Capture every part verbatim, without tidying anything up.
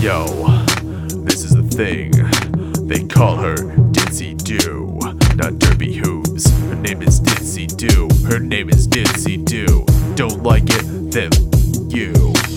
Yo, this is the thing. They call her Ditzy Doo, not Derpy Hooves. Her name is Ditzy Doo. Her name is Ditzy Doo. Don't like it? Then you.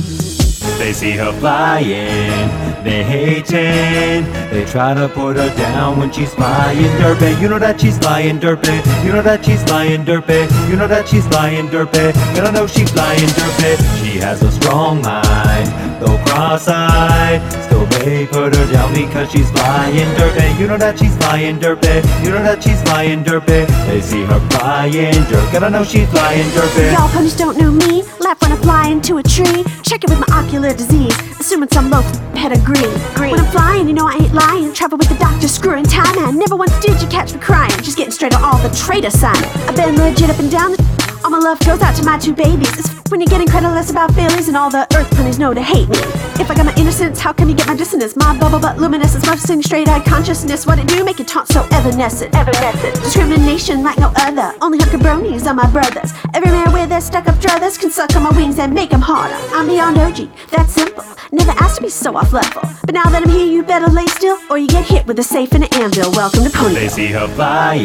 They see her flying, they hating. They try to put her down when she's flying derpy. You know that she's flying derpy. You know that she's flying derpy. You know that she's flying derpy. And I know she's flying derpy. She has a strong mind, though cross-eyed. Still they put her down because she's flying derpy. You know that she's flying derpy. You know that she's flying derpy. They see her flying derpy. And I know she's flying derpy. Y'all ponies don't know me. Laugh when I fly into a tree. Check it with my ocular disease, assuming some low pedigree. Green. When I'm flying, you know I ain't lying. Travel with the doctor, screwing time, man. Never once did you catch me crying. Just getting straight on all the traitor sign. I've been legit up and down the all my love goes out to my two babies. It's when you're getting credit about failures and all the earth ponies know to hate me. If I got my innocence, how come you get my dissonance? My bubble butt luminescence, muffling straight-eyed consciousness. What it do make it taunt so evanescent? Evanescent. Discrimination like no other. Only hooker bronies are my brothers. Every man with their stuck-up druthers can suck on my wings and make them harder. I'm beyond O G, that's simple. Never asked to be so off level. But now that I'm here, you better lay still, or you get hit with a safe and an anvil. Welcome to Ponyville. They see her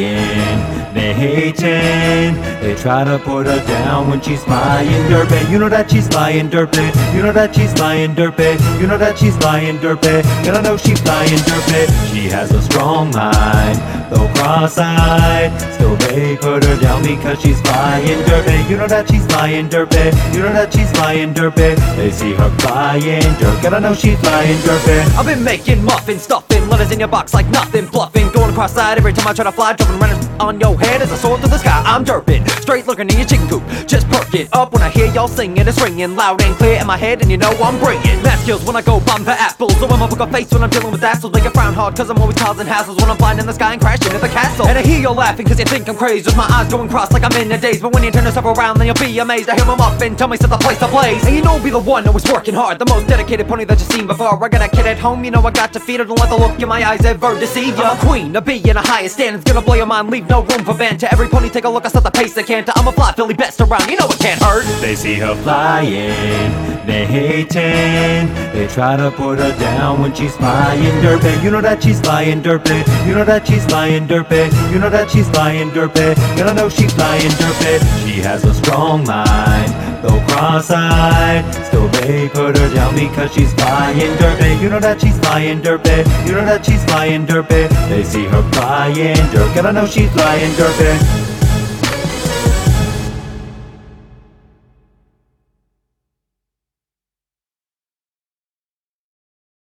flying, they hating. They try to put her down when she's flying derpy. You know that she's flying derpy. You know that she's flying derpy. You know that she's flying derpy. And I know she's flying derpy. She has a strong mind, though cross-eyed. Still they put her down because she's flying derpy. You know that she's flying derpy. You know that she's flying derpy. They see her flying derpy. And I know she's flying derpy. I've been making muffins, stuffing letters in your box like nothing, bluffing, going cross-eyed every time I try to fly, jumping running on your head as I soar through the sky. I'm derping, straight looking in your chicken coop. Just perk it up when I hear y'all singing. It's ringing loud and clear in my head, and you know I'm bringing math skills when I go bomb for apples. So I'm a poker face when I'm dealing with assholes. Make a frown hard cause I'm always causing hassles when I'm flying in the sky and crashing at the castle. And I hear y'all laughing cause you think I'm crazy, with my eyes going cross like I'm in a daze. But when you turn yourself around then you'll be amazed. I hear my muffin tell me set the place ablaze. And you know I'll be the one always working hard, the most dedicated pony that you've seen before. I got a kid at home, you know I got to feed her. Don't let the look in my eyes ever deceive ya. I'm a queen, a bee in a highest standards. Gonna blow your mind, leave no room for banter. Every pony take a look, I set the pace they can't. I'm a fly Philly best around, you know it can't hurt. They see her flying, they hating. They try to put her down when she's flying derpy. You know that she's flying derpy. You know that she's flying derpy. You know that she's flying derpy. And I know she's flying derpy. She has a strong mind, though cross-eyed. Still they put her down because she's flying derpy. You know that she's flying derpy. You know that she's flying derpy. They see her flying derpy. And I know she's flying derpy.